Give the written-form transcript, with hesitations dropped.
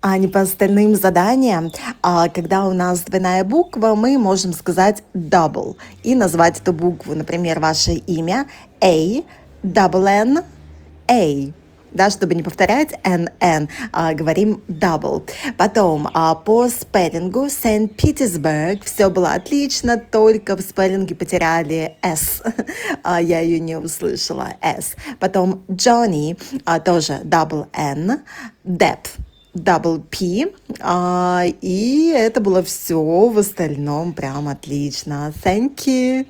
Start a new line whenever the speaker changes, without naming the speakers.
А не по остальным заданиям, когда у нас двойная буква, мы можем сказать double и назвать эту букву, например, ваше имя A, double N, A. Да, чтобы не повторять NN, говорим double. Потом по спеллингу Сент-Питерсбург все было отлично, только в спеллинге потеряли S. Я ее не услышала, S. Потом Johnny, тоже double N, Depp, double P, и это было все в остальном прям отлично. Thank you.